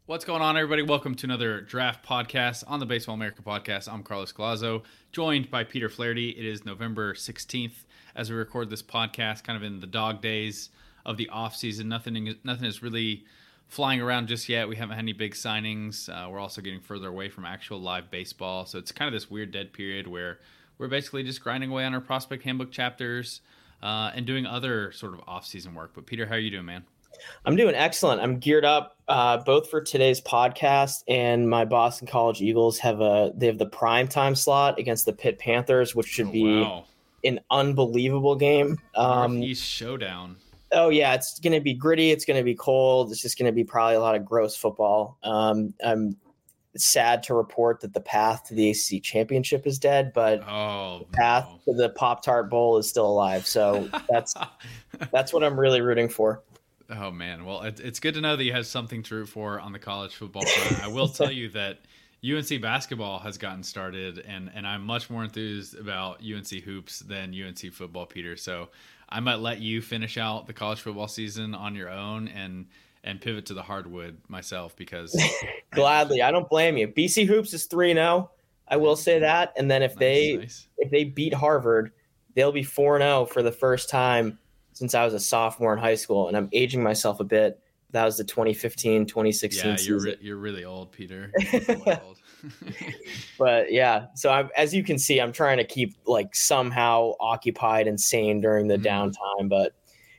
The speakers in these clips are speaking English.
What's going on, everybody? Welcome to another draft podcast on the Baseball America podcast. I'm Carlos Galazzo, joined by Peter Flaherty. It is November 16th as we record this podcast, kind of in the dog days of the offseason. Nothing is really flying around just yet. We haven't had any big signings. We're also getting further away from actual live baseball. So it's kind of this weird dead period where we're basically just grinding away on our prospect handbook chapters and doing other sort of off-season work. But Peter, how are you doing, man? I'm doing excellent. I'm geared up both for today's podcast and my Boston College Eagles have the primetime slot against the Pitt Panthers, which should be an unbelievable game. Northeast showdown. Oh yeah, it's going to be gritty. It's going to be cold. It's just going to be probably a lot of gross football. I'm sad to report that the path to the ACC championship is dead, but the path to the Pop-Tart Bowl is still alive. So that's what I'm really rooting for. Oh, man. Well, it's good to know that you have something to root for on the college football front. I will tell you that UNC basketball has gotten started, and I'm much more enthused about UNC hoops than UNC football, Peter. So I might let you finish out the college football season on your own and pivot to the hardwood myself because gladly. I don't blame you. BC hoops is 3-0. I will say that. And then if they beat Harvard, they'll be 4-0 for the first time since I was a sophomore in high school, and I'm aging myself a bit. That was the 2015, 2016 season. You're really old, Peter. You're really old. But yeah, so as you can see, I'm trying to keep somehow occupied and sane during the downtime, but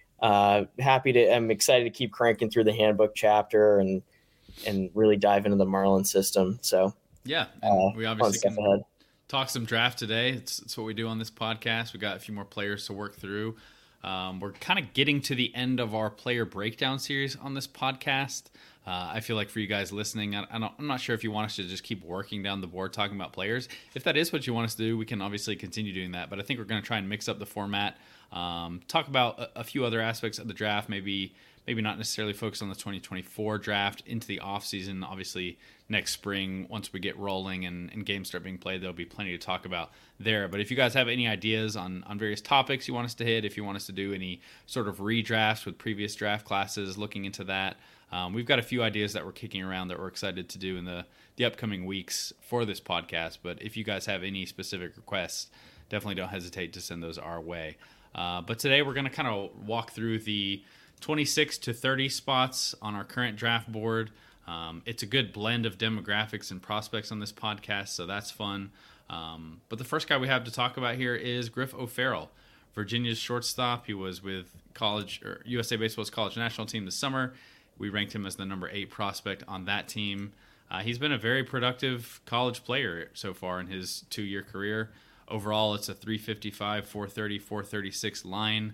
I'm excited to keep cranking through the handbook chapter and really dive into the Marlin system. So yeah, we obviously can talk some draft today. It's what we do on this podcast. We got a few more players to work through. We're kind of getting to the end of our player breakdown series on this podcast. I feel like for you guys listening, I'm not sure if you want us to just keep working down the board talking about players. If that is what you want us to do, we can obviously continue doing that. But I think we're going to try and mix up the format, talk about a few other aspects of the draft, maybe not necessarily focus on the 2024 draft into the offseason. Obviously, next spring, once we get rolling and games start being played, there'll be plenty to talk about there. But if you guys have any ideas on various topics you want us to hit, if you want us to do any sort of redrafts with previous draft classes, looking into that, we've got a few ideas that we're kicking around that we're excited to do in the upcoming weeks for this podcast. But if you guys have any specific requests, definitely don't hesitate to send those our way. But today we're going to kind of walk through the 26 to 30 spots on our current draft board. It's a good blend of demographics and prospects on this podcast, so that's fun. But the first guy we have to talk about here is Griff O'Farrell, Virginia's shortstop. He was with USA Baseball's college national team this summer. We ranked him as the number 8 prospect on that team. He's been a very productive college player so far in his 2-year career. Overall, it's a 355, 430, 436 line.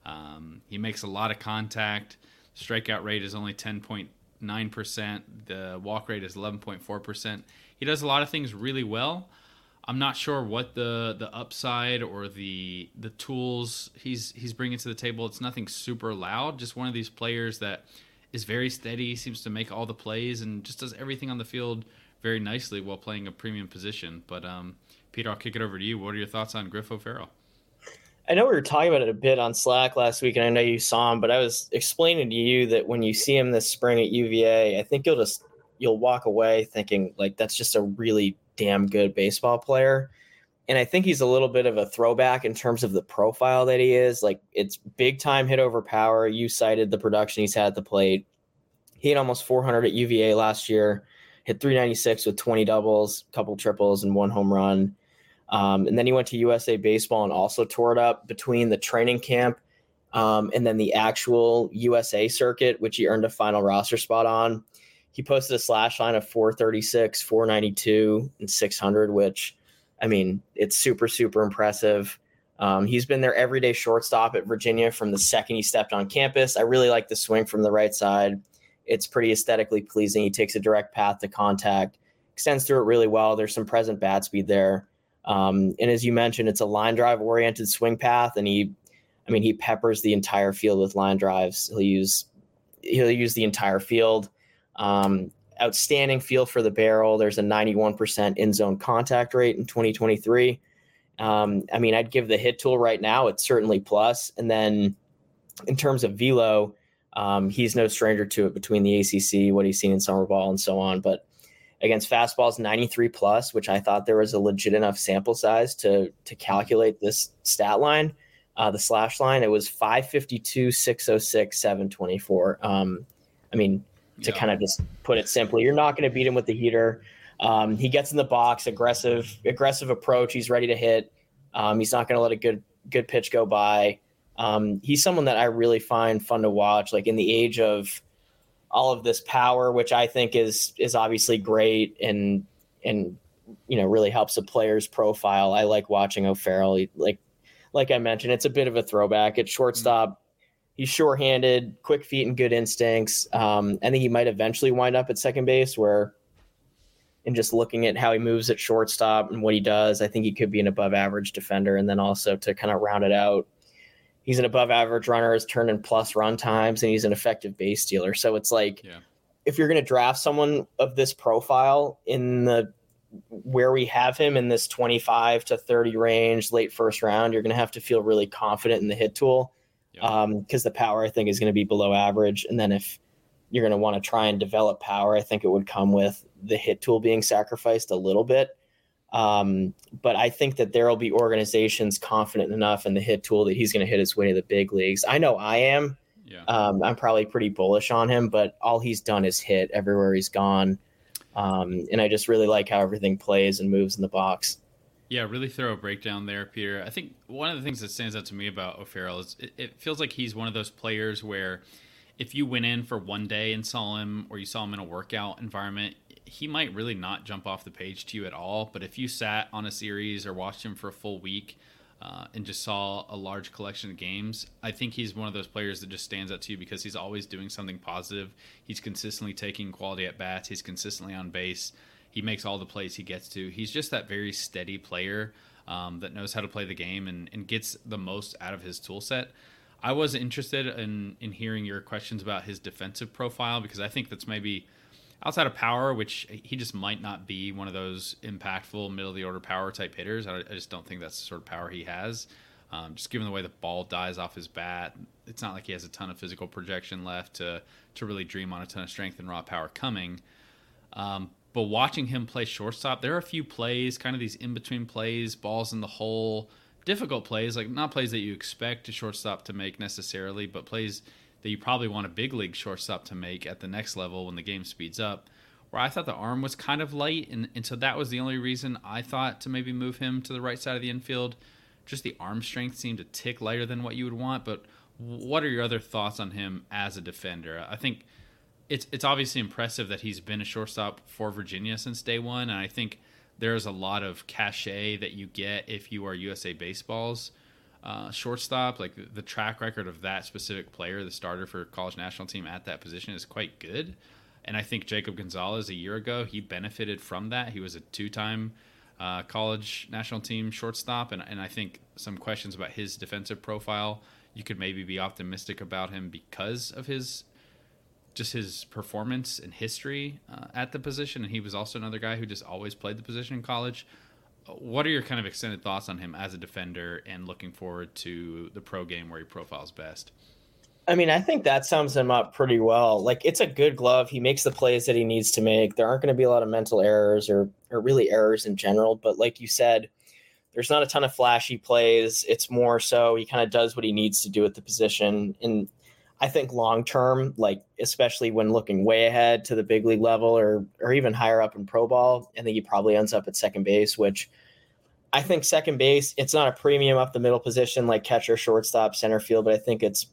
He makes a lot of contact. Strikeout rate is only 10.9%. The walk rate is 11.4%. He does a lot of things really well. I'm not sure what the upside or the tools he's bringing to the table. It's nothing super loud. Just one of these players that is very steady, seems to make all the plays, and just does everything on the field very nicely while playing a premium position. But Peter, I'll kick it over to you. What are your thoughts on Griff O'Farrell? I know we were talking about it a bit on Slack last week, and I know you saw him, but I was explaining to you that when you see him this spring at UVA, I think you'll walk away thinking that's just a really damn good baseball player. And I think he's a little bit of a throwback in terms of the profile that he is. It's big time hit over power. You cited the production he's had at the plate. He hit almost 400 at UVA last year, hit 396 with 20 doubles, a couple triples, and 1 home run. And then he went to USA Baseball and also tore it up between the training camp and then the actual USA circuit, which he earned a final roster spot on. He posted a slash line of 436, 492, and 600, which, I mean, it's super, super impressive. He's been their everyday shortstop at Virginia from the second he stepped on campus. I really like the swing from the right side. It's pretty aesthetically pleasing. He takes a direct path to contact, extends through it really well. There's some present bat speed there. And as you mentioned, it's a line drive oriented swing path. And he peppers the entire field with line drives. He'll use the entire field. Outstanding feel for the barrel. There's a 91% in zone contact rate in 2023. I'd give the hit tool right now. It's certainly plus. And then in terms of velo, He's no stranger to it between the ACC, what he's seen in summer ball, and so on. But against fastballs 93 plus, which I thought there was a legit enough sample size to calculate this stat line, the slash line, it was 552, 606, 724. To kind of just put it simply, you're not going to beat him with the heater. He gets in the box, aggressive approach. He's ready to hit. He's not going to let a good pitch go by. He's someone that I really find fun to watch, like in the age of all of this power, which I think is obviously great and really helps a player's profile. I like watching O'Farrell. Like I mentioned, it's a bit of a throwback at shortstop. He's sure-handed, quick feet, and good instincts. I think he might eventually wind up at second base, where in just looking at how he moves at shortstop and what he does, I think he could be an above-average defender. And then also to kind of round it out, he's an above-average runner, has turned in plus run times, and he's an effective base stealer. So it's like, if you're going to draft someone of this profile where we have him in this 25 to 30 range, late first round, you're going to have to feel really confident in the hit tool. Because the power, I think, is going to be below average. And then if you're going to want to try and develop power, I think it would come with the hit tool being sacrificed a little bit. But I think that there will be organizations confident enough in the hit tool that he's going to hit his way to the big leagues. I know I am. I'm probably pretty bullish on him, but all he's done is hit everywhere he's gone. And I just really like how everything plays and moves in the box. Yeah, really thorough breakdown there, Peter. I think one of the things that stands out to me about O'Farrell is it feels like he's one of those players where if you went in for one day and saw him, or you saw him in a workout environment, he might really not jump off the page to you at all. But if you sat on a series or watched him for a full week and just saw a large collection of games, I think he's one of those players that just stands out to you because he's always doing something positive. He's consistently taking quality at bats. He's consistently on base. He makes all the plays he gets to. He's just that very steady player that knows how to play the game and gets the most out of his tool set. I was interested in hearing your questions about his defensive profile, because I think that's maybe outside of power, which he just might not be one of those impactful middle-of-the-order power type hitters. I just don't think that's the sort of power he has. Just given the way the ball dies off his bat, it's not like he has a ton of physical projection left to really dream on a ton of strength and raw power coming. But watching him play shortstop, there are a few plays, kind of these in-between plays, balls in the hole, difficult plays, like not plays that you expect a shortstop to make necessarily, but plays that you probably want a big league shortstop to make at the next level when the game speeds up, where I thought the arm was kind of light, and so that was the only reason I thought to maybe move him to the right side of the infield. Just the arm strength seemed a tick lighter than what you would want, but what are your other thoughts on him as a defender? I think it's obviously impressive that he's been a shortstop for Virginia since day one, and I think there's a lot of cachet that you get if you are USA Baseball's shortstop. Like the track record of that specific player, the starter for college national team at that position, is quite good. And I think Jacob Gonzalez a year ago, he benefited from that. He was a two-time college national team shortstop, and I think some questions about his defensive profile, you could maybe be optimistic about him because of his performance and history at the position. And he was also another guy who just always played the position in college. What are your kind of extended thoughts on him as a defender and looking forward to the pro game where he profiles best? I mean, I think that sums him up pretty well. Like, it's a good glove. He makes the plays that he needs to make. There aren't going to be a lot of mental errors or really errors in general. But like you said, there's not a ton of flashy plays. It's more so he kind of does what he needs to do at the position. And I think long-term, like especially when looking way ahead to the big league level or even higher up in pro ball, I think he probably ends up at second base, which I think second base, it's not a premium up the middle position like catcher, shortstop, center field, but I think it's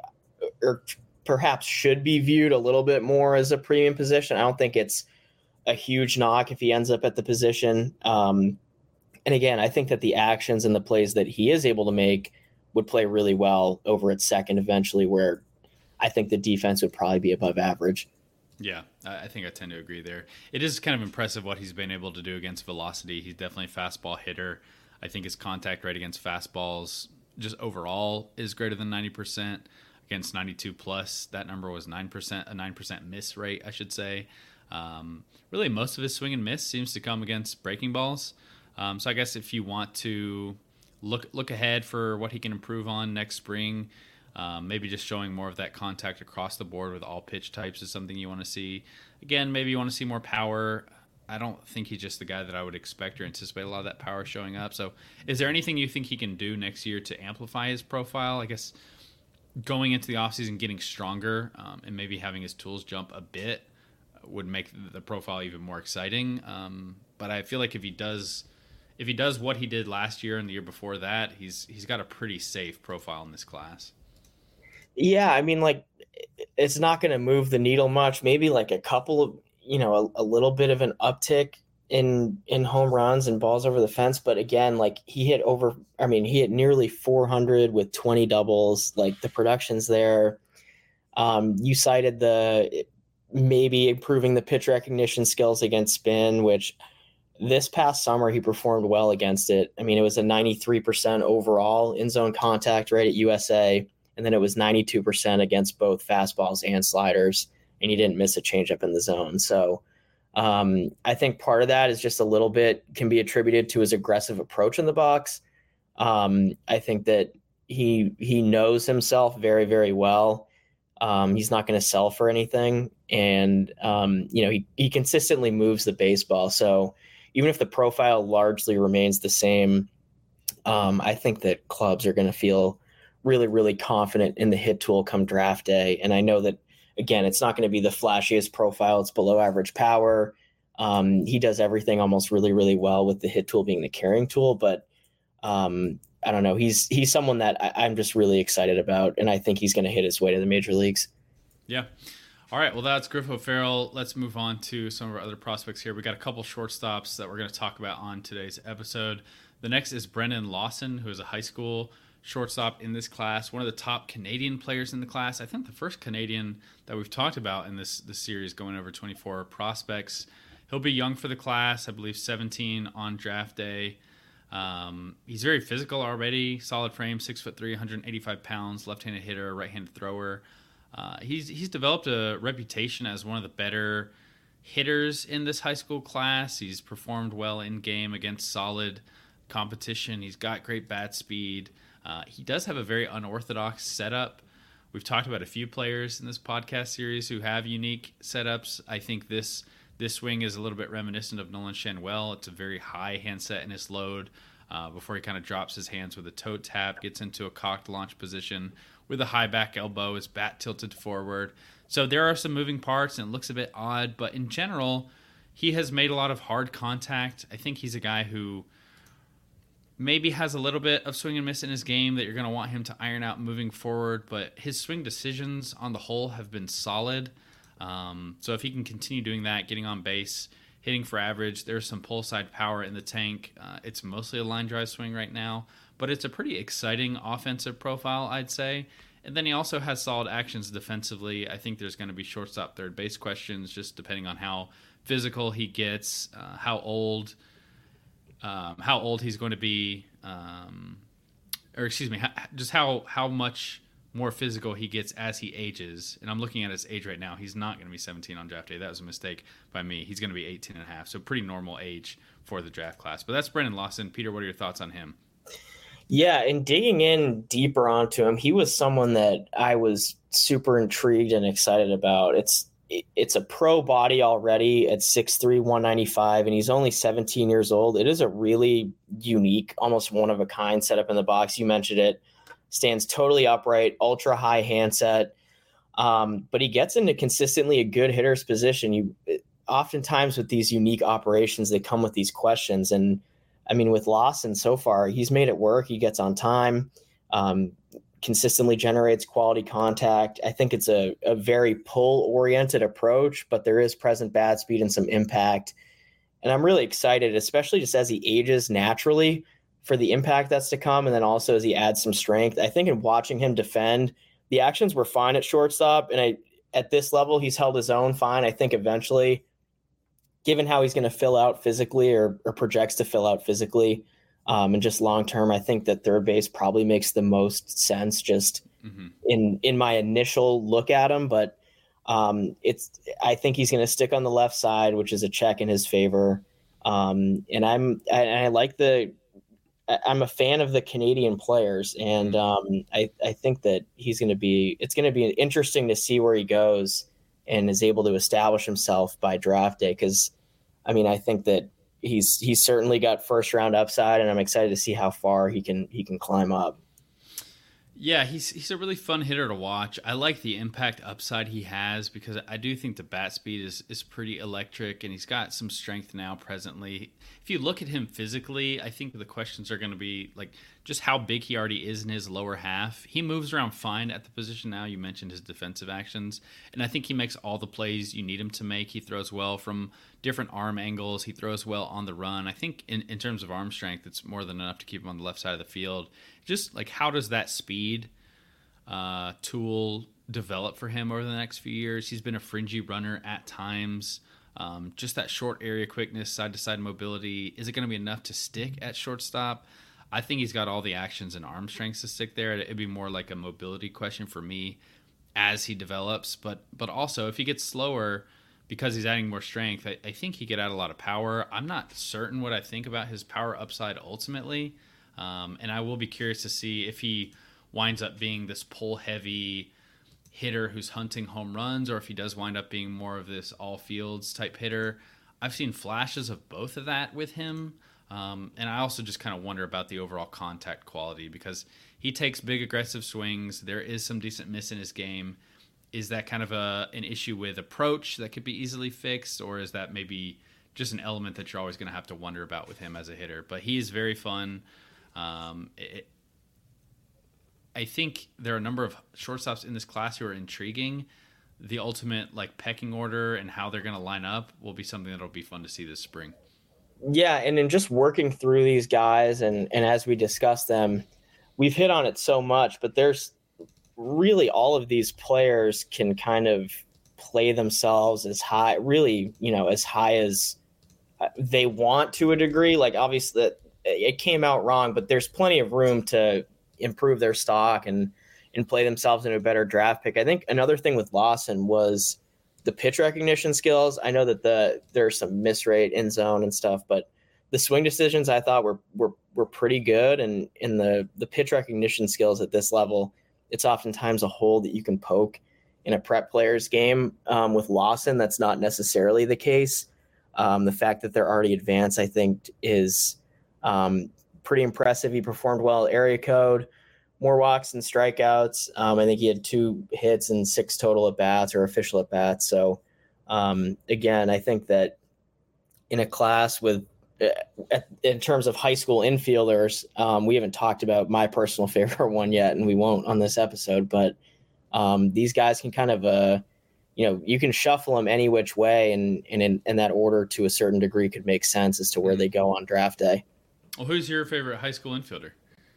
or perhaps should be viewed a little bit more as a premium position. I don't think it's a huge knock if he ends up at the position. And again, I think that the actions and the plays that he is able to make would play really well over at second eventually, where I think the defense would probably be above average. Yeah, I think I tend to agree there. It is kind of impressive what he's been able to do against velocity. He's definitely a fastball hitter. I think his contact rate against fastballs just overall is greater than 90%. Against 92 plus, that number was 9%, a 9% miss rate, I should say. Really, most of his swing and miss seems to come against breaking balls. So I guess if you want to look ahead for what he can improve on next spring, Maybe just showing more of that contact across the board with all pitch types is something you want to see. Again, maybe you want to see more power. I don't think he's just the guy that I would expect or anticipate a lot of that power showing up. So is there anything you think he can do next year to amplify his profile? I guess going into the offseason, getting stronger, and maybe having his tools jump a bit would make the profile even more exciting. But I feel like if he does what he did last year and the year before that, he's got a pretty safe profile in this class. Yeah, I mean, like, it's not going to move the needle much. Maybe like a couple of, a little bit of an uptick in home runs and balls over the fence. But again, like, he hit nearly 400 with 20 doubles. Like, the production's there. You cited maybe improving the pitch recognition skills against spin, which this past summer he performed well against it. I mean, it was a 93% overall in zone contact rate at USA. And then it was 92% against both fastballs and sliders, and he didn't miss a changeup in the zone. So I think part of that is just a little bit can be attributed to his aggressive approach in the box. I think that he knows himself very, very well. He's not going to sell for anything, and he consistently moves the baseball. So even if the profile largely remains the same, I think that clubs are going to feel really, really confident in the hit tool come draft day. And I know that, again, it's not going to be the flashiest profile. It's below average power. He does everything almost really, really well, with the hit tool being the carrying tool. But I don't know. He's someone that I'm just really excited about, and I think he's going to hit his way to the major leagues. Yeah. All right. Well, that's Griff O'Farrell. Let's move on to some of our other prospects here. We got a couple shortstops that we're going to talk about on today's episode. The next is Brennan Lawson, who is a high school shortstop in this class, one of the top Canadian players in the class. I think the first Canadian that we've talked about in this series, going over 24 prospects. He'll be young for the class, I believe 17 on draft day. He's very physical already, solid frame, 6'3", 185 pounds, left-handed hitter, right-handed thrower. He's developed a reputation as one of the better hitters in this high school class. He's performed well in game against solid competition. He's got great bat speed. He does have a very unorthodox setup. We've talked about a few players in this podcast series who have unique setups. I think this swing is a little bit reminiscent of Nolan Schanuel. It's a very high handset in his load before he kind of drops his hands with a toe tap, gets into a cocked launch position with a high back elbow, his bat tilted forward. So there are some moving parts, and it looks a bit odd. But in general, he has made a lot of hard contact. I think he's a guy who maybe has a little bit of swing and miss in his game that you're going to want him to iron out moving forward, but his swing decisions on the whole have been solid. So if he can continue doing that, getting on base, hitting for average, there's some pull side power in the tank. It's mostly a line drive swing right now, but it's a pretty exciting offensive profile, I'd say. And then he also has solid actions defensively. I think there's going to be shortstop, third base questions, just depending on how physical he gets, how old he's going to be, just how much more physical he gets as he ages. And I'm looking at his age right now. He's not going to be 17 on draft day. That was a mistake by me. He's going to be 18 and a half, so pretty normal age for the draft class. But that's Brennan Lawson. Peter, what are your thoughts on him? Yeah, and digging in deeper onto him, he was someone that I was super intrigued and excited about. It's a pro body already at 6'3", 195, and he's only 17 years old. It is a really unique, almost one-of-a-kind setup in the box. You mentioned it. Stands totally upright, ultra high handset, but he gets into consistently a good hitter's position. Oftentimes with these unique operations, they come with these questions. And I mean, with Lawson so far, he's made it work. He gets on time, consistently generates quality contact. I think it's a very pull-oriented approach, but there is present bat speed and some impact. And I'm really excited, especially just as he ages naturally, for the impact that's to come, and then also as he adds some strength. I think in watching him defend, the actions were fine at shortstop, and at this level, he's held his own fine. I think eventually, given how he's going to fill out physically or projects to fill out physically, and just long-term, I think that third base probably makes the most sense just in my initial look at him. But I think he's going to stick on the left side, which is a check in his favor. And I like the I'm a fan of the Canadian players, and I think that it's going to be interesting to see where he goes and is able to establish himself by draft day. Because, I mean, I think that he's certainly got first round upside, and I'm excited to see how far he can climb up. Yeah, he's a really fun hitter to watch. I like the impact upside he has because I do think the bat speed is pretty electric, and he's got some strength now presently. If you look at him physically, I think the questions are going to be like just how big he already is in his lower half. He moves around fine at the position now. You mentioned his defensive actions, and I think he makes all the plays you need him to make. He throws well from different arm angles. He throws well on the run. I think in terms of arm strength, it's more than enough to keep him on the left side of the field. Just like how does that speed tool develop for him over the next few years? He's been a fringy runner at times. Just that short area quickness, side-to-side mobility. Is it going to be enough to stick at shortstop? I think he's got all the actions and arm strengths to stick there. It'd be more like a mobility question for me as he develops. But also, if he gets slower because he's adding more strength, I think he could add a lot of power. I'm not certain what I think about his power upside ultimately. And I will be curious to see if he winds up being this pull-heavy hitter who's hunting home runs, or if he does wind up being more of this all-fields type hitter. I've seen flashes of both of that with him. And I also just kind of wonder about the overall contact quality because he takes big, aggressive swings. There is some decent miss in his game. Is that kind of an issue with approach that could be easily fixed, or is that maybe just an element that you're always going to have to wonder about with him as a hitter? But he is very fun. I think there are a number of shortstops in this class who are intriguing. The ultimate like pecking order and how they're going to line up will be something that'll be fun to see this spring. Yeah, and in just working through these guys and as we discuss them, we've hit on it so much, but there's really all of these players can kind of play themselves as high, really, as high as they want to a degree. Like obviously that it came out wrong, but there's plenty of room to improve their stock and play themselves into a better draft pick. I think another thing with Lawson was the pitch recognition skills. I know that there's some miss rate in zone and stuff, but the swing decisions I thought were pretty good. And in the pitch recognition skills at this level, it's oftentimes a hole that you can poke in a prep player's game. With Lawson, that's not necessarily the case. The fact that they're already advanced, I think, is pretty impressive. He performed well at area code, more walks and strikeouts. I think he had 2 hits and 6 total at bats or official at bats. So again, I think that in a class with, in terms of high school infielders, we haven't talked about my personal favorite one yet, and we won't on this episode, but these guys can kind of, you can shuffle them any which way, and in that order to a certain degree could make sense as to where they go on draft day. Well, who's your favorite high school infielder?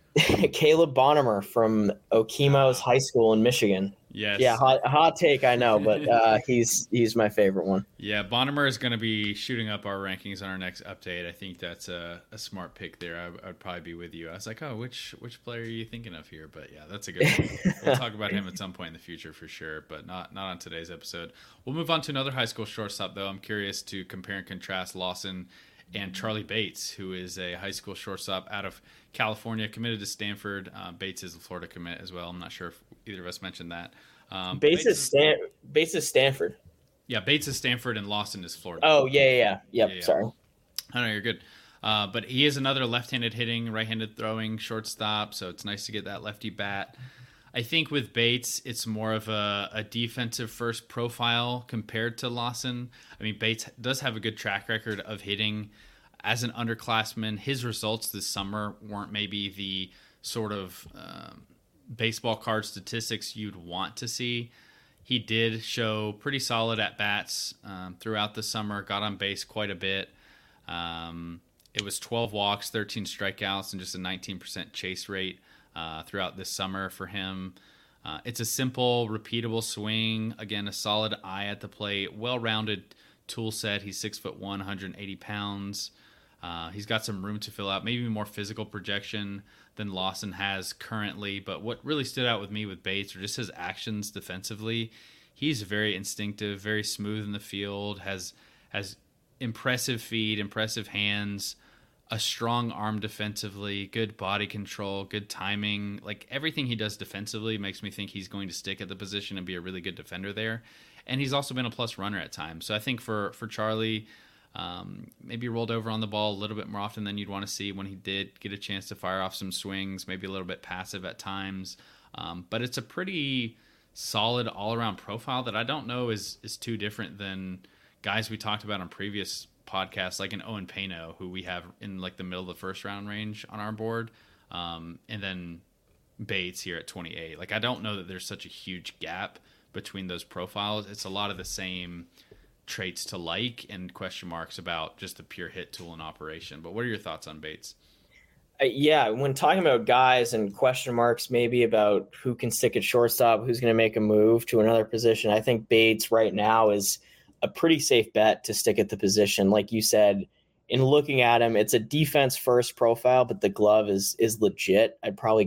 Caleb Bonnemer from Okemos High School in Michigan. Yes. Yeah, hot take, I know, but he's my favorite one. Yeah, Bonnemer is going to be shooting up our rankings on our next update. I think that's a smart pick there. I'd probably be with you. I was like, oh, which player are you thinking of here? But yeah, that's a good one. We'll talk about him at some point in the future for sure, but not on today's episode. We'll move on to another high school shortstop, though. I'm curious to compare and contrast Lawson and Charlie Bates, who is a high school shortstop out of California, committed to Stanford. Bates is a Florida commit as well. I'm not sure if either of us mentioned that. Bates is Stanford. Yeah, Bates is Stanford and Lawson is Florida. Oh, yeah. Sorry. I know, you're good. But he is another left-handed hitting, right-handed throwing shortstop, so it's nice to get that lefty bat. I think with Bates, it's more of a defensive first profile compared to Lawson. I mean, Bates does have a good track record of hitting. As an underclassman, his results this summer weren't maybe the sort of baseball card statistics you'd want to see. He did show pretty solid at-bats throughout the summer, got on base quite a bit. It was 12 walks, 13 strikeouts, and just a 19% chase rate throughout this summer for him. It's a simple, repeatable swing. Again, a solid eye at the plate, well-rounded tool set. He's 6'1", 180 pounds. He's got some room to fill out, maybe more physical projection than Lawson has currently. But what really stood out with me with Bates are just his actions defensively. He's very instinctive, very smooth in the field, has impressive feet, impressive hands. a strong arm defensively, good body control, good timing. Like everything he does defensively makes me think he's going to stick at the position and be a really good defender there. And he's also been a plus runner at times. So I think for Charlie, maybe rolled over on the ball a little bit more often than you'd want to see when he did get a chance to fire off some swings, maybe a little bit passive at times. But it's a pretty solid all-around profile that I don't know is too different than guys we talked about on previous podcasts, like an Owen Pano, who we have in like the middle of the first round range on our board, and then Bates here at 28. Like I don't know that there's such a huge gap between those profiles. It's a lot of the same traits to like and question marks about just the pure hit tool in operation. But what are your thoughts on Bates? Yeah, when talking about guys and question marks maybe about who can stick at shortstop, who's going to make a move to another position, I think Bates right now is a pretty safe bet to stick at the position. Like you said, in looking at him, it's a defense first profile, but the glove is legit. I'd probably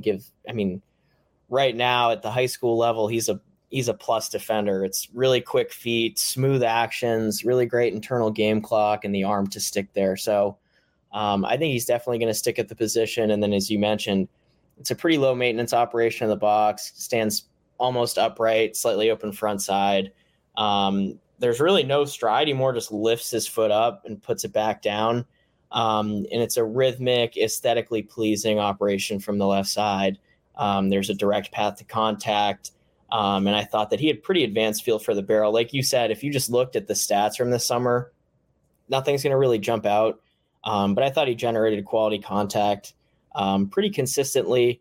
right now at the high school level, he's a plus defender. It's really quick feet, smooth actions, really great internal game clock, and the arm to stick there. So I think he's definitely going to stick at the position. And then, as you mentioned, it's a pretty low maintenance operation in the box, stands almost upright, slightly open front side. There's really no stride. He more just lifts his foot up and puts it back down. And it's a rhythmic, aesthetically pleasing operation from the left side. There's a direct path to contact. And I thought that he had pretty advanced feel for the barrel. Like you said, if you just looked at the stats from this summer, nothing's going to really jump out. But I thought he generated quality contact pretty consistently.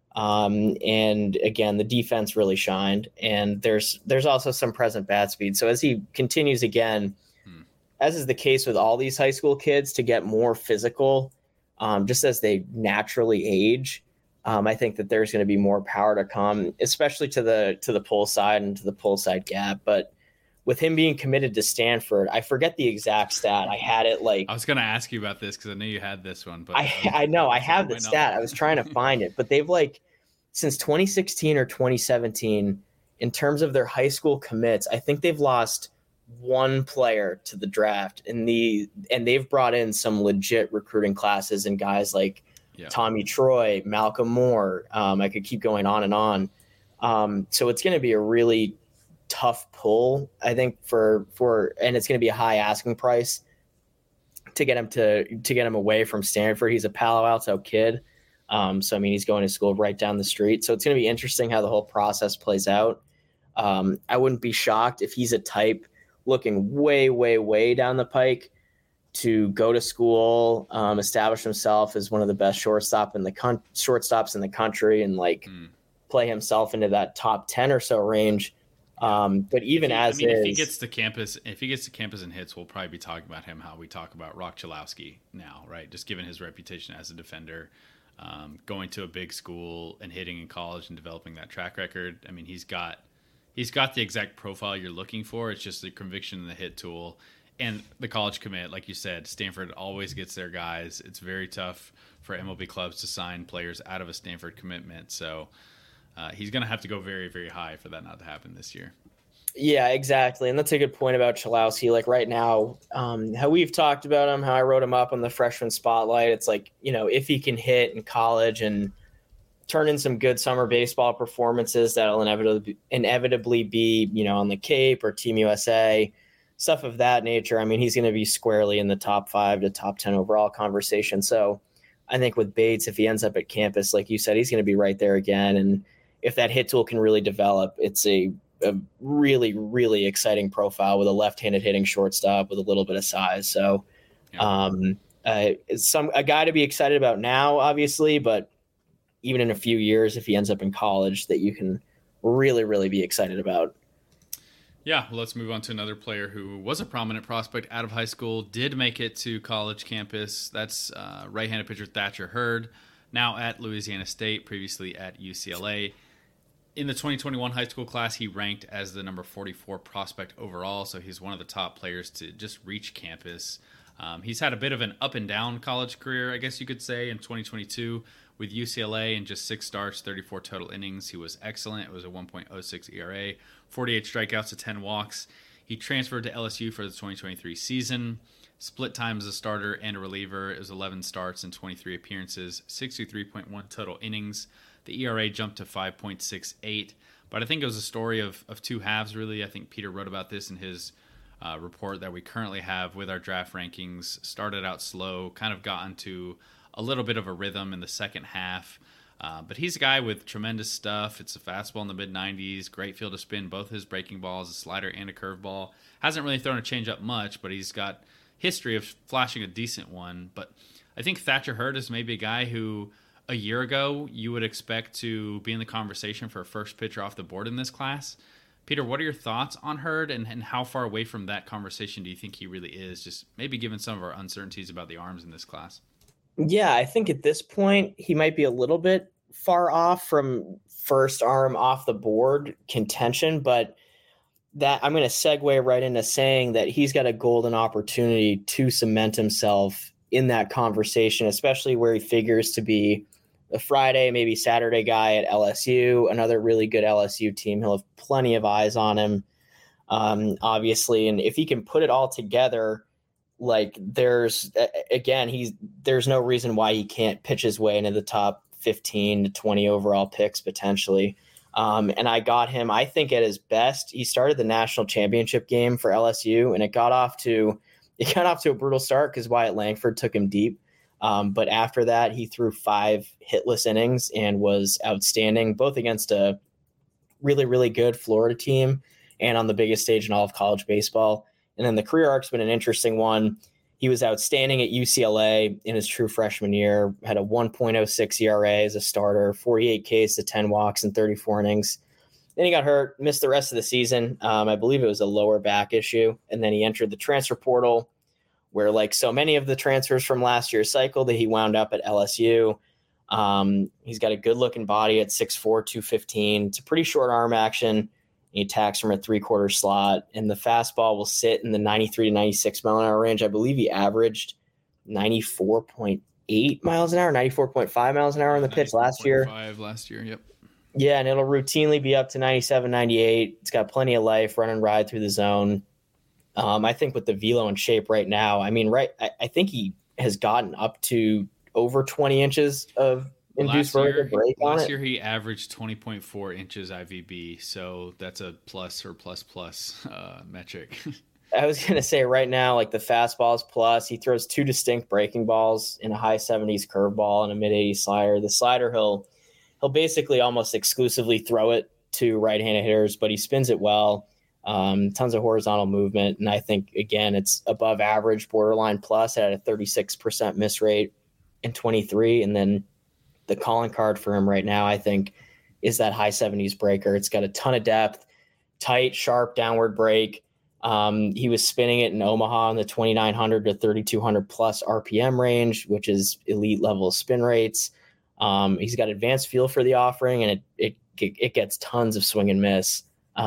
And again, the defense really shined, and there's also some present bat speed. So as he continues again, as is the case with all these high school kids, to get more physical, just as they naturally age, I think that there's going to be more power to come, especially to the pull side and to the pull side gap. But with him being committed to Stanford, I forget the exact stat. I had it like... I was going to ask you about this because I knew you had this one. But I know. I have the stat. I was trying to find it. But they've since 2016 or 2017, in terms of their high school commits, I think they've lost one player to the draft. And they've brought in some legit recruiting classes and guys like Tommy Troy, Malcolm Moore. I could keep going on and on. So it's going to be a really tough pull, I think, and it's going to be a high asking price to get him away from Stanford. He's a Palo Alto kid. So I mean, he's going to school right down the street. So it's going to be interesting how the whole process plays out. I wouldn't be shocked if he's a type looking way, way, way down the pike to go to school, establish himself as one of the best shortstops in the country, and play himself into that top 10 or so range. But even if he gets to campus and hits, we'll probably be talking about him how we talk about Rock Chalowski now, right? Just given his reputation as a defender, going to a big school and hitting in college and developing that track record. I mean, he's got the exact profile you're looking for. It's just the conviction and the hit tool and the college commit. Like you said, Stanford always gets their guys. It's very tough for MLB clubs to sign players out of a Stanford commitment. So he's going to have to go very, very high for that not to happen this year. Yeah, exactly. And that's a good point about Chalowski. Like right now, how we've talked about him, how I wrote him up on the freshman spotlight. It's like, if he can hit in college and turn in some good summer baseball performances, that'll inevitably be, on the Cape or Team USA, stuff of that nature. I mean, he's going to be squarely in the top 5 to top 10 overall conversation. So I think with Bates, if he ends up at campus, like you said, he's going to be right there again. And if that hit tool can really develop, it's a really, really exciting profile with a left-handed hitting shortstop with a little bit of size. So it's a guy to be excited about now, obviously, but even in a few years, if he ends up in college, that you can really, really be excited about. Yeah, well, let's move on to another player who was a prominent prospect out of high school, did make it to college campus. That's right-handed pitcher Thatcher Hurd, now at Louisiana State, previously at UCLA. In the 2021 high school class, he ranked as the number 44 prospect overall, so he's one of the top players to just reach campus. He's had a bit of an up and down college career, I guess you could say, in 2022 with UCLA in just 6 starts, 34 total innings. He was excellent. It was a 1.06 ERA, 48 strikeouts to 10 walks. He transferred to LSU for the 2023 season. Split time as a starter and a reliever. It was 11 starts and 23 appearances, 63.1 total innings. The ERA jumped to 5.68. But I think it was a story of two halves, really. I think Peter wrote about this in his report that we currently have with our draft rankings. Started out slow, kind of got into a little bit of a rhythm in the second half. But he's a guy with tremendous stuff. It's a fastball in the mid-90s, great field of spin, both his breaking balls, a slider and a curveball. Hasn't really thrown a changeup much, but he's got history of flashing a decent one. But I think Thatcher Hurd is maybe a guy who a year ago you would expect to be in the conversation for a first pitcher off the board in this class. Peter, what are your thoughts on Hurd, and how far away from that conversation do you think he really is, just maybe given some of our uncertainties about the arms in this class? Yeah, I think at this point he might be a little bit far off from first arm off the board contention, but that I'm going to segue right into saying that he's got a golden opportunity to cement himself in that conversation, especially where he figures to be a Friday, maybe Saturday guy at LSU, another really good LSU team. He'll have plenty of eyes on him, obviously. And if he can put it all together, like there's no reason why he can't pitch his way into the top 15 to 20 overall picks potentially. And I got him, I think at his best, he started the national championship game for LSU, and it got off to a brutal start because Wyatt Langford took him deep. But after that, he threw 5 hitless innings and was outstanding, both against a really, really good Florida team and on the biggest stage in all of college baseball. And then the career arc's been an interesting one. He was outstanding at UCLA in his true freshman year, had a 1.06 ERA as a starter, 48 Ks to 10 walks and 34 innings. Then he got hurt, missed the rest of the season. I believe it was a lower back issue. And then he entered the transfer portal, where like so many of the transfers from last year's cycle, that he wound up at LSU. He's got a good-looking body at 6'4", 215. It's a pretty short arm action. He attacks from a 3/4 slot, and the fastball will sit in the 93 to 96 mile an hour range. I believe he averaged 94.8 miles an hour, 94.5 miles an hour on the pitch last year. Last year, yep. Yeah, and it'll routinely be up to 97, 98. It's got plenty of life, run and ride through the zone. I think with the velo in shape right now, I think he has gotten up to over 20 inches of induced vertical break on it. Last year he averaged 20.4 inches IVB, so that's a plus metric. I was going to say right now, like the fastball is plus. He throws 2 distinct breaking balls in a high 70s curveball and a mid 80s slider. The slider, he'll basically almost exclusively throw it to right-handed hitters, but he spins it well. Tons of horizontal movement. And I think, again, it's above average, borderline plus at a 36% miss rate in 23. And then the calling card for him right now, I think, is that high 70s breaker. It's got a ton of depth, tight, sharp downward break. He was spinning it in Omaha in the 2,900 to 3,200 plus RPM range, which is elite level spin rates. He's got advanced feel for the offering, and it gets tons of swing and miss.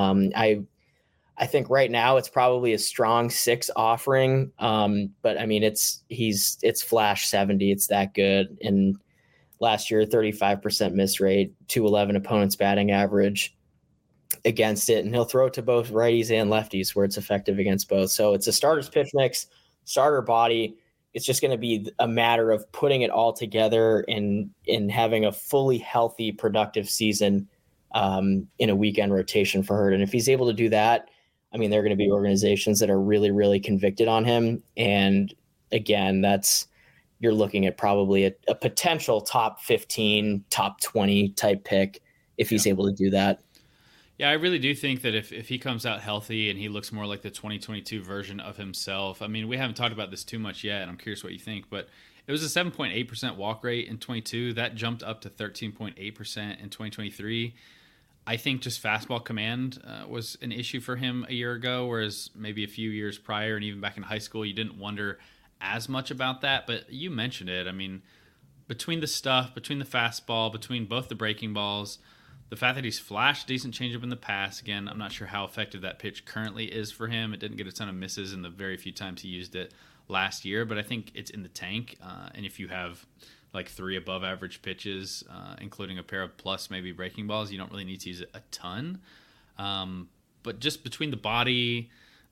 I think right now it's probably a strong 6 offering. But I mean, it's flash 70. It's that good. And last year, 35% miss rate, 211 opponents batting average against it. And he'll throw it to both righties and lefties where it's effective against both. So it's a starter's pitch mix, starter body. It's just going to be a matter of putting it all together and having a fully healthy, productive season in a weekend rotation for Hurd. And if he's able to do that, I mean, there are going to be organizations that are really, really convicted on him. And again, you're looking at probably a potential top 15, top 20 type pick if he's able to do that. Yeah, I really do think that if he comes out healthy and he looks more like the 2022 version of himself, I mean, we haven't talked about this too much yet, and I'm curious what you think, but it was a 7.8% walk rate in 22. That jumped up to 13.8% in 2023. I think just fastball command was an issue for him a year ago, whereas maybe a few years prior and even back in high school, you didn't wonder as much about that. But you mentioned it. I mean, between the fastball, between both the breaking balls, the fact that he's flashed a decent changeup in the past. Again, I'm not sure how effective that pitch currently is for him. It didn't get a ton of misses in the very few times he used it last year, but I think it's in the tank. And if you have like 3 above average pitches, including a pair of plus maybe breaking balls, you don't really need to use it a ton. But just between the body,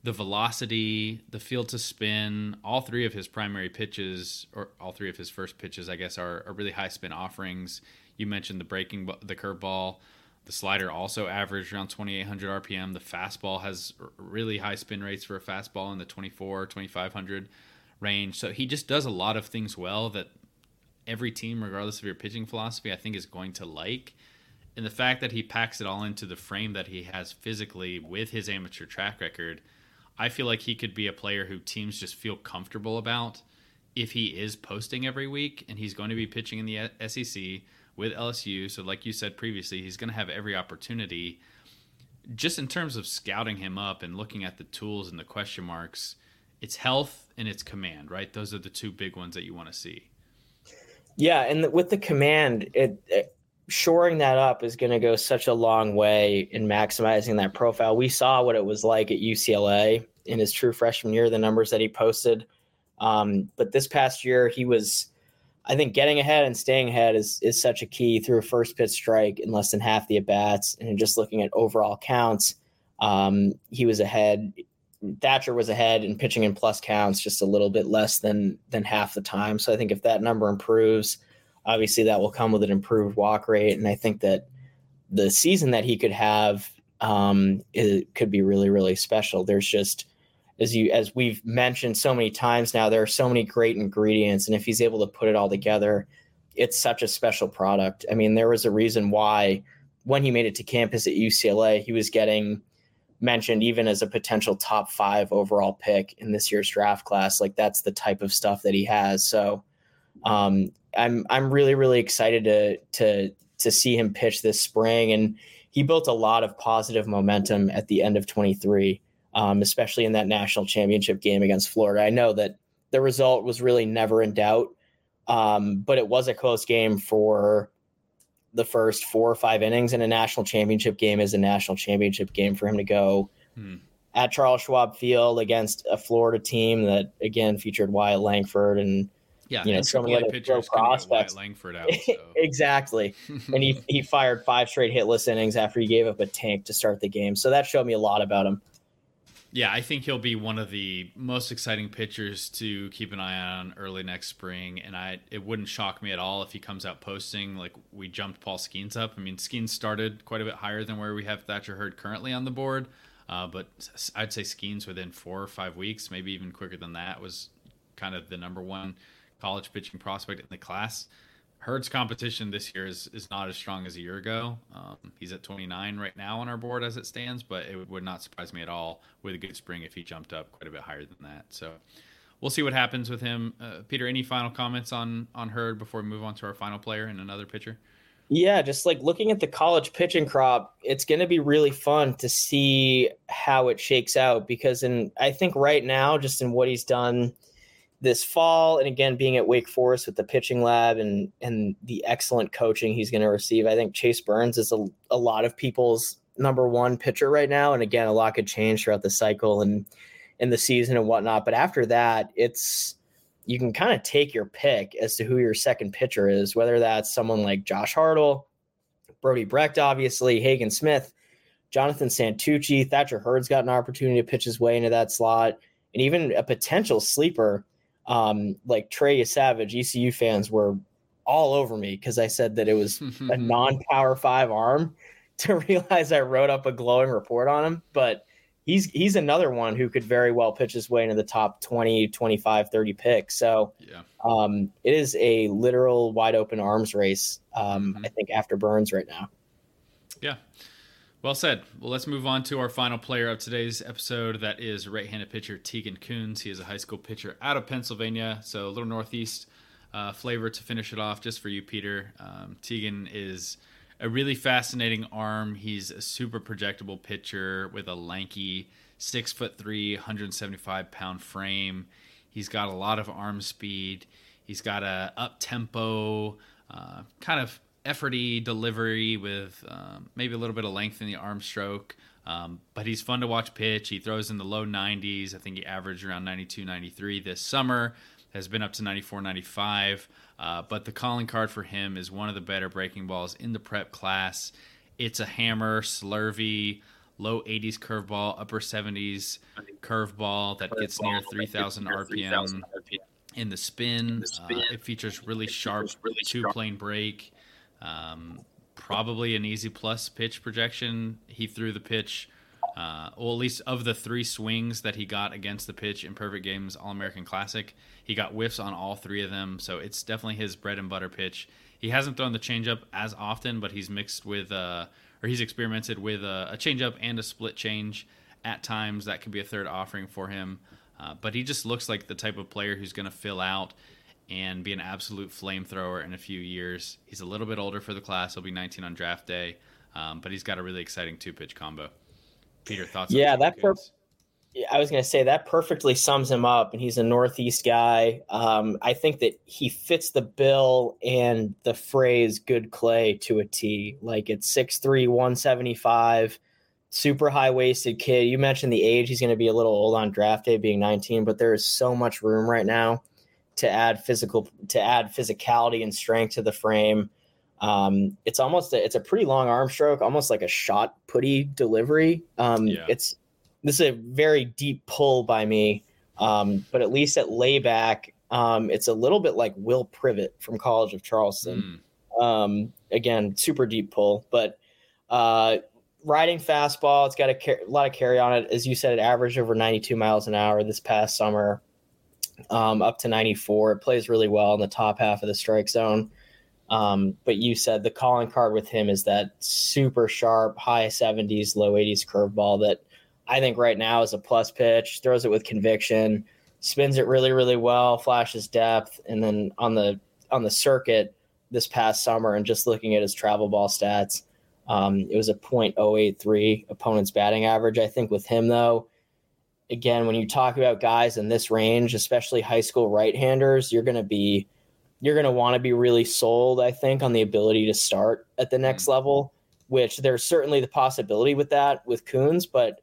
the velocity, the field to spin, all three of his primary pitches, or all three of his first pitches, I guess, are really high spin offerings. You mentioned the curveball. The slider also averaged around 2,800 RPM. The fastball has really high spin rates for a fastball in the 2,500 range. So he just does a lot of things well that every team, regardless of your pitching philosophy, I think is going to like. And the fact that he packs it all into the frame that he has physically with his amateur track record, I feel like he could be a player who teams just feel comfortable about if he is posting every week, and he's going to be pitching in the SEC with LSU. So like you said previously, he's going to have every opportunity. Just in terms of scouting him up and looking at the tools and the question marks, it's health and it's command, right? Those are the two big ones that you want to see. Yeah, and with the command, shoring that up is going to go such a long way in maximizing that profile. We saw what it was like at UCLA in his true freshman year, the numbers that he posted. But this past year, he was, I think, getting ahead and staying ahead is such a key through a first pitch strike in less than half the at-bats. And just looking at overall counts, he was ahead. Thatcher was ahead in pitching in plus counts, just a little bit less than half the time. So I think if that number improves, obviously that will come with an improved walk rate. And I think that the season that he could have it could be really, really special. There's just, as we've mentioned so many times now, there are so many great ingredients. And if he's able to put it all together, it's such a special product. I mean, there was a reason why when he made it to campus at UCLA, he was getting mentioned even as a potential top 5 overall pick in this year's draft class. Like, that's the type of stuff that he has. So I'm really, really excited to see him pitch this spring. And he built a lot of positive momentum at the end of 23, especially in that national championship game against Florida. I know that the result was really never in doubt, but it was a close game for the first 4 or 5 innings, and a national championship game is a national championship game. For him to go at Charles Schwab Field against a Florida team that, again, featured Wyatt Langford and so many other pro prospects. Langford out, so. Exactly. And he fired 5 straight hitless innings after he gave up a tank to start the game. So that showed me a lot about him. Yeah, I think he'll be one of the most exciting pitchers to keep an eye on early next spring. And it wouldn't shock me at all if he comes out posting like we jumped Paul Skeens up. I mean, Skeens started quite a bit higher than where we have Thatcher Hurd currently on the board. But I'd say Skeens within 4 or 5 weeks, maybe even quicker than that, was kind of the number one college pitching prospect in the class. Hurd's competition this year is not as strong as a year ago. He's at 29 right now on our board as it stands, but it would not surprise me at all with a good spring if he jumped up quite a bit higher than that. So we'll see what happens with him. Peter, any final comments on Hurd before we move on to our final player and another pitcher? Yeah, just like looking at the college pitching crop, it's going to be really fun to see how it shakes out, because I think right now, just in what he's done this fall, and again, being at Wake Forest with the pitching lab and the excellent coaching he's going to receive, I think Chase Burns is a lot of people's number one pitcher right now. And again, a lot could change throughout the cycle and in the season and whatnot. But after that, you can kind of take your pick as to who your second pitcher is, whether that's someone like Josh Hartle, Brody Brecht, obviously, Hagen Smith, Jonathan Santucci. Thatcher Hurd's got an opportunity to pitch his way into that slot, and even a potential sleeper like Trey Savage. ECU fans were all over me because I said that it was a non-Power 5 arm, to realize I wrote up a glowing report on him. But he's another one who could very well pitch his way into the top 20, 25, 30 picks. So it is a literal wide open arms race, I think, after Burns right now. Yeah. Well said. Well, let's move on to our final player of today's episode. That is right-handed pitcher Tegan Kuhns. He is a high school pitcher out of Pennsylvania, so a little Northeast flavor to finish it off just for you, Peter. Tegan is a really fascinating arm. He's a super projectable pitcher with a lanky 6'3", 175-pound frame. He's got a lot of arm speed. He's got a up-tempo, kind of efforty delivery with maybe a little bit of length in the arm stroke. But he's fun to watch pitch. He throws in the low 90s. I think he averaged around 92, 93 this summer. Has been up to 94, 95. But the calling card for him is one of the better breaking balls in the prep class. It's a hammer, slurvy, low 80s curveball, upper 70s curveball that gets near 3,000 RPM. In the spin, it features really sharp two-plane break. Probably an easy plus pitch projection. He threw the pitch, well, at least of the 3 swings that he got against the pitch in Perfect Games All-American Classic, he got whiffs on all 3 of them. So it's definitely his bread and butter pitch. He hasn't thrown the changeup as often, but he's mixed with, or he's experimented with a changeup and a split change at times. That could be a third offering for him. But he just looks like the type of player who's going to fill out and be an absolute flamethrower in a few years. He's a little bit older for the class. He'll be 19 on draft day, but he's got a really exciting 2-pitch combo. Peter, thoughts? Yeah, I was going to say that perfectly sums him up, and he's a Northeast guy. I think that he fits the bill and the phrase "good clay" to a T. Like, it's 6'3", 175. Super high-waisted kid. You mentioned the age. He's going to be a little old on draft day, being 19, but there is so much room right now to add physicality and strength to the frame. It's a pretty long arm stroke, almost like a shot putty delivery. This is a very deep pull by me, but at least at layback, it's a little bit like Will Privet from College of Charleston. Again, super deep pull, but riding fastball, it's got a lot of carry on it. As you said, it averaged over 92 miles an hour this past summer, up to 94. It plays really well in the top half of the strike zone. But you said the calling card with him is that super sharp, high 70s, low 80s curveball that I think right now is a plus pitch, throws it with conviction, spins it really, really well, flashes depth. And then on the circuit this past summer, and just looking at his travel ball stats, it was a .083 opponent's batting average. I think with him, though, again, when you talk about guys in this range, especially high school right-handers, you're going to want to be really sold, I think, on the ability to start at the next level, which there's certainly the possibility with that with Coons, but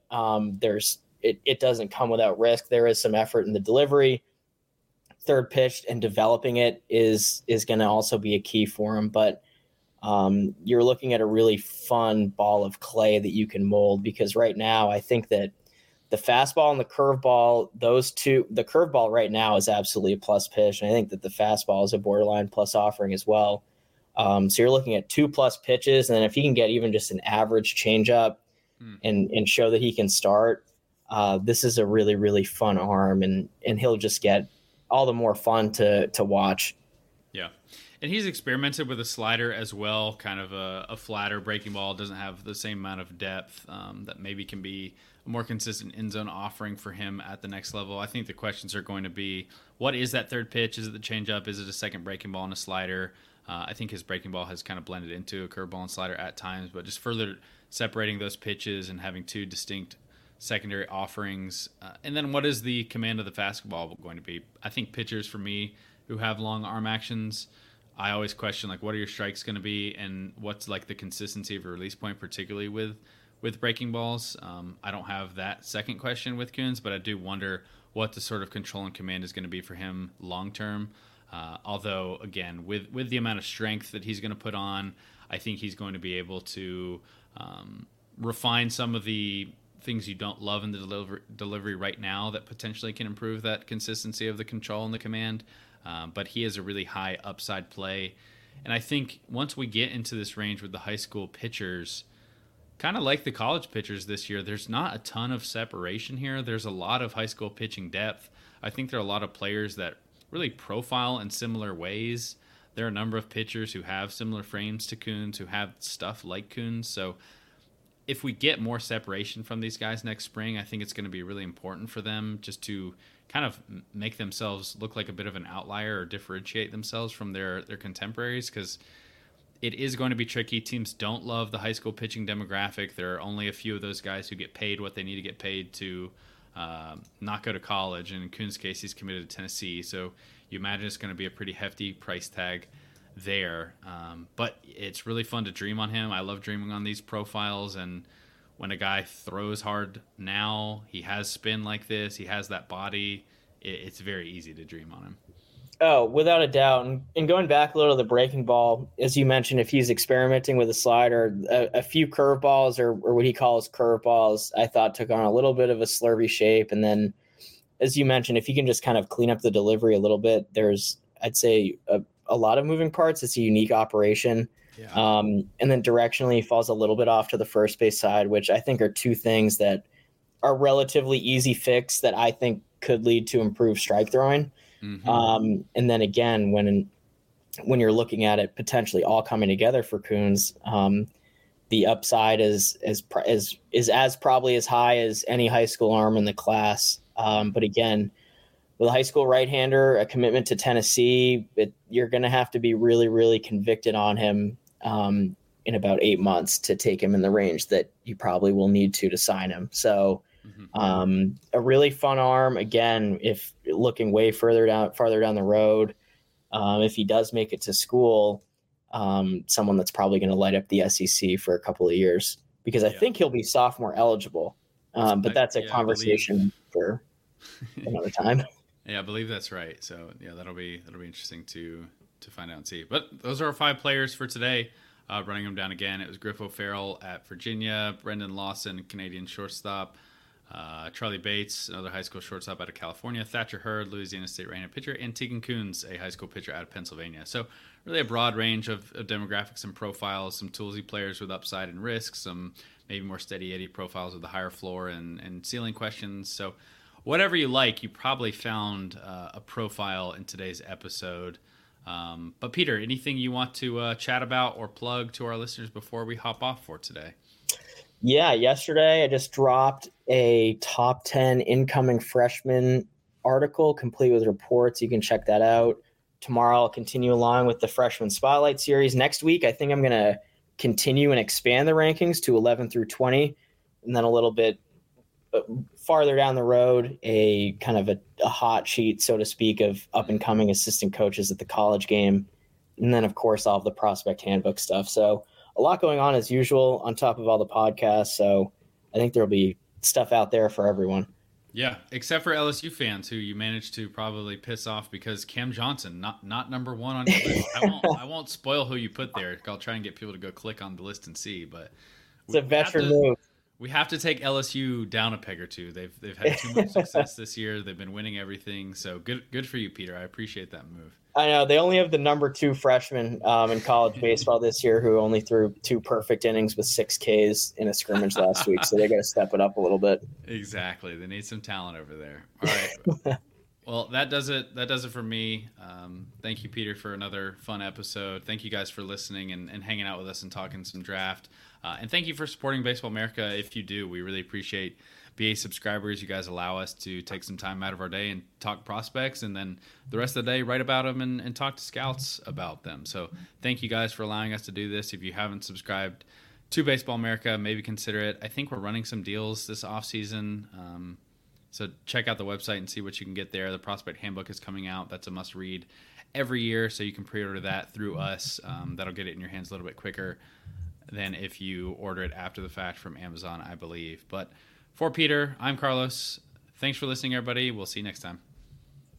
it doesn't come without risk. There is some effort in the delivery. Third pitch and developing it is going to also be a key for him, but you're looking at a really fun ball of clay that you can mold, because right now I think that the fastball and the curveball, the curveball right now is absolutely a plus pitch. And I think that the fastball is a borderline plus offering as well. So you're looking at 2+ pitches. And then if he can get even just an average changeup and show that he can start, this is a really, really fun arm, and he'll just get all the more fun to watch. Yeah. And he's experimented with a slider as well, kind of a flatter breaking ball, doesn't have the same amount of depth that maybe can be a more consistent end zone offering for him at the next level. I think the questions are going to be, what is that third pitch? Is it the changeup? Is it a second breaking ball and a slider? I think his breaking ball has kind of blended into a curveball and slider at times, but just further separating those pitches and having 2 distinct secondary offerings. And then what is the command of the fastball going to be? I think pitchers, for me, who have long arm actions, I always question, like, what are your strikes going to be, and what's like the consistency of your release point, particularly with breaking balls. I don't have that second question with Coons, but I do wonder what the sort of control and command is going to be for him long term. Although, again, with the amount of strength that he's going to put on, I think he's going to be able to refine some of the things you don't love in the delivery right now that potentially can improve that consistency of the control and the command. But he has a really high upside play. And I think once we get into this range with the high school pitchers, kind of like the college pitchers this year, there's not a ton of separation here. There's a lot of high school pitching depth. I think there are a lot of players that really profile in similar ways. There are a number of pitchers who have similar frames to Coons, who have stuff like Coons. So if we get more separation from these guys next spring, I think it's going to be really important for them just to kind of make themselves look like a bit of an outlier or differentiate themselves from their contemporaries, because it is going to be tricky. Teams don't love the high school pitching demographic. There are only a few of those guys who get paid what they need to get paid to not go to college. And in Coons' case, he's committed to Tennessee. So you imagine it's going to be a pretty hefty price tag there. But it's really fun to dream on him. I love dreaming on these profiles. And when a guy throws hard now, he has spin like this, he has that body, it's very easy to dream on him. Oh, without a doubt. And going back a little to the breaking ball, as you mentioned, if he's experimenting with a slider, a few curveballs or what he calls curveballs, I thought took on a little bit of a slurvy shape. And then, as you mentioned, if he can just kind of clean up the delivery a little bit, there's, I'd say, a lot of moving parts. It's a unique operation. Yeah. And then directionally, he falls a little bit off to the first base side, which I think are two things that are relatively easy fix that I think could lead to improved strike throwing. Mm-hmm. And then again, when you're looking at it potentially all coming together for Kuntz, the upside is as probably as high as any high school arm in the class. But again, with a high school right-hander, a commitment to Tennessee, you're going to have to be really, really convicted on him in about 8 months to take him in the range that you probably will need to sign him. So a really fun arm. Again, if looking way farther down the road, if he does make it to school, someone that's probably going to light up the SEC for a couple of years, because I think he'll be sophomore eligible. But that's a conversation for another time. Yeah, I believe that's right. So yeah, that'll be interesting to find out and see. But those are our 5 players for today. Running them down again, it was Griff O'Farrell at Virginia, Brendan Lawson, Canadian shortstop, Charlie Bates, another high school shortstop out of California, Thatcher Hurd, Louisiana State right-handed pitcher, and Tegan Kuntz, a high school pitcher out of Pennsylvania. So really a broad range of demographics and profiles, some toolsy players with upside and risk, some maybe more steady Eddie profiles with the higher floor and ceiling questions. So whatever you like, you probably found a profile in today's episode. But Peter, anything you want to chat about or plug to our listeners before we hop off for today? Yeah, yesterday I just dropped a top 10 incoming freshman article complete with reports. You can check that out. Tomorrow I'll continue along with the freshman spotlight series. Next week, I think I'm going to continue and expand the rankings to 11 through 20. And then a little bit farther down the road, a kind of a hot sheet, so to speak, of up and coming assistant coaches at the college game. And then, of course, all of the prospect handbook stuff. So a lot going on as usual on top of all the podcasts. So I think there'll be stuff out there for everyone. Yeah, except for LSU fans who you managed to probably piss off because Cam Johnson, not number 1 on your list. I won't spoil who you put there. I'll try and get people to go click on the list and see. But it's a veteran move. We have to take LSU down a peg or two. They've had too much success this year. They've been winning everything. So good for you, Peter. I appreciate that move. I know they only have the number 2 freshman in college baseball this year who only threw 2 perfect innings with 6 Ks in a scrimmage last week. So they got to step it up a little bit. Exactly. They need some talent over there. All right. Well, that does it for me. Thank you, Peter, for another fun episode. Thank you guys for listening and hanging out with us and talking some draft. And thank you for supporting Baseball America. If you do, we really appreciate BA subscribers. You guys allow us to take some time out of our day and talk prospects, and then the rest of the day write about them and talk to scouts about them. So thank you guys for allowing us to do this. If you haven't subscribed to Baseball America, maybe consider it. I think we're running some deals this offseason. So check out the website and see what you can get there. The Prospect Handbook is coming out. That's a must-read every year, so you can pre-order that through us. That'll get it in your hands a little bit quicker than if you order it after the fact from Amazon, I believe. But for Peter, I'm Carlos. Thanks for listening, everybody. We'll see you next time.